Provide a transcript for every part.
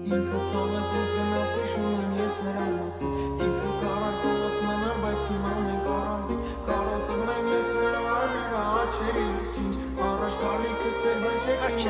Ինքը թողեց ես գնաց հիշում եմ ես նրա մասին Ինքը կարար կողոս մնար բայց հիմա մենք առանձին Կարոտում եմ ես նրա աչերի ինչ Առաջ գալիքս էր բայց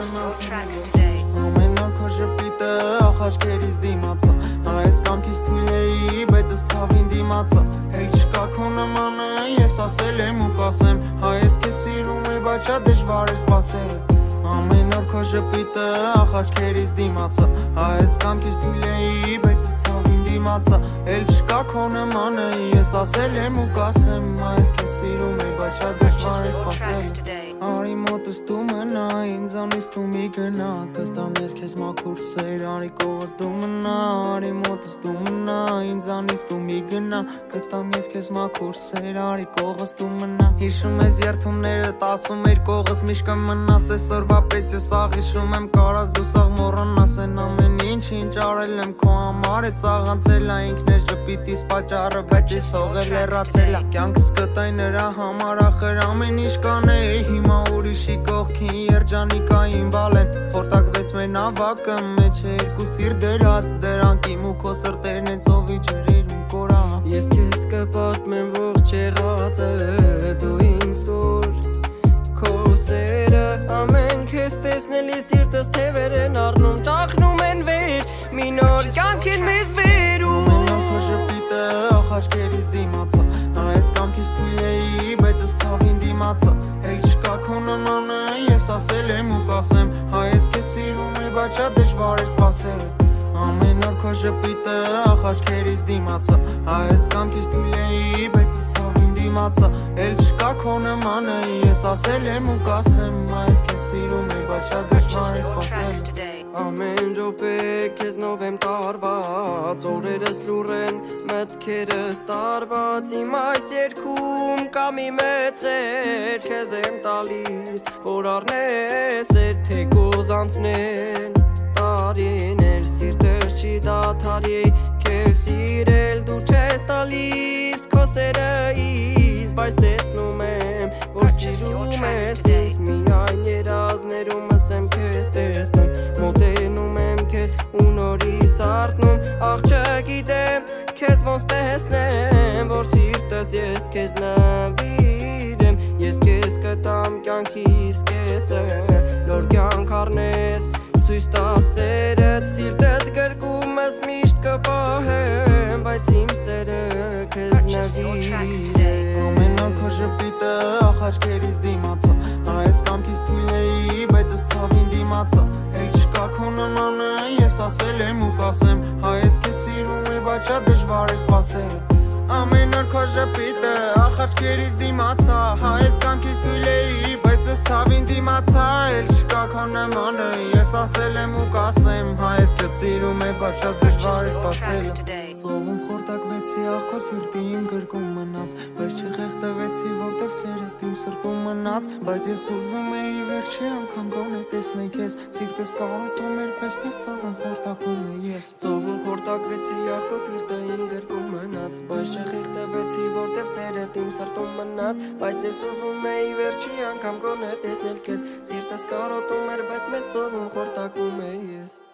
ամեն օր քո ժպիտը ախաչքերից դիմացա Այս կամքից թույլ էի բայց ես ցավին դիմացա Էլ չկա քո նմանը ես ասել եմ ու կասեմ Հայ ես քեզ սիրում եմ բայց շատ դժվար է սպասել Ամեն օր քո ժպիտը ախաչքերից դիմացա Այս կամքից թույլ էի բայց ես ցավին դիմացա Էլ չկա քո նմանը ես ասել եմ ու կասեմ Հայ ես քեզ սիրում եմ բայց շատ դժվար է սպասել Արի մոտս դու մնա ինձանից դու մի գնա Կտամ ես քեզ մաքուր սեր արի կողս դու մնա Արի մոտս դու մնա ինձանից դու մի գնա Կտամ ես քեզ մաքուր սեր արի կողս դու մնա Հիշում ես երթումներդ ասում էր կողս միշտ կմնաս Այսօրվա պես ես աղ հիշում եմ կարած դու սաղ մոռանաս Են ամեն ինչ արել եմ քո համար Էդ սաղանցել ա ինքներ ժպիտիս պատճառը բայց ես թողել հեռացել ա Կյանքս կտայ նրա համար ախր ամեն ինչ կանեի Հիմա ուրիշի կողքին երջանիկային բալեն Խորտակվեց մեր նավակը մեջ է երկու սիր դրած Դրանք իմ ու քո սրտերն են ծովի ջրերում կորած Ես քեզ կպատմեմ ողջ եղածը դու ինձ տուր Քո սերը ամեն քեզ տեսնելի սիրտս թևեր են առնում Ճախնում են վեր մի նոր կյանքին մեզ բերում Ամեն օր քո ժպիտը ախաչքերից դիմացա Այս կամքից թույլ էի բայց ես ցավին դիմացա Էլ չկա քո նմանը ես ասել եմ ու կասեմ Հայ ես քեզ սիրում եմ բայց շատ դժվար է սպասել Ամեն օր քո ժպիտը ախաչքերից դիմացա Այս կամքից թույլ էի բայց ես ցավին դիմացա Էլ չկա քո նմանը ես ասել եմ ու կասեմ Հայ ես քեզ սիրում եմ բայց շատ դժվար է սպասել Ամեն րոպե քեզնով եմ տարված Օրերս լուռ են մտքերս տարված Իմ այս երգում կա մի մեծ սեր Քեզ եմ տալիս որ առնես էր թեկուզ անցնեն Տարիներ սիրտս չի դադարի Քեզ սիրել դու չես տալիս Քո սերը ինձ բայց տեսնում եմ որ սիրում ես ինձ Միայն երազներումս եմ քեզ տեսնում Մոտենում եմ քեզ ու նորից արթնում Աղ չգիտեմ քեզ ոնց տեսնեմ Որ սիրտս ես քեզ նվիրեմ Ես քեզ կտամ կյանքիս կեսը Նոր կյանք առնես ցույց տա սերդ Սիրտդ գրկումս միշտ կպահեմ Բայց իմ սերը քեզ նվիրեմ Ամեն օր քո ժպիտը ախաչքերից դիմացա Այս կամքից թույլ էի բայց ես ցավին դիմացա Էլ չկա քո նմանը ես ասել եմ ու կասեմ Հայ ես քեզ սիրում եմ բայց շատ դժվար է սպասել Ամեն օր քո ժպիտը ախաչքերից դիմացա Այս կամքից թույլ էի բայց ես ցավին դիմացա Էլ չկա քո նմանը ես ասել եմ ու կասեմ Հայ ես քեզ սիրում եմ բայց շատ դժվար է սպասել Ծովում խորտակվեցի աղ քո սիրտի իմ գրկում մնաց Բայց չխեղդվեցի որտև սերդ իմ սրտում մնաց Բայց ես ուզում էի վերջի անգամ գոնե տեսնեի քեզ Սիրտս կարոտում էր պես ծովում խորտակում է ես Ծովում խորտակվեցի աղ քո սիրտը իմ գրկում մնաց Բայց չխեղդվեցի որտև սերդ իմ սրտում մնաց Բայց ես ուզում էի վերջի անգամ գոնե տեսնել քեզ Սիրտս կարոտում էր պես ծովում խորտակում է ես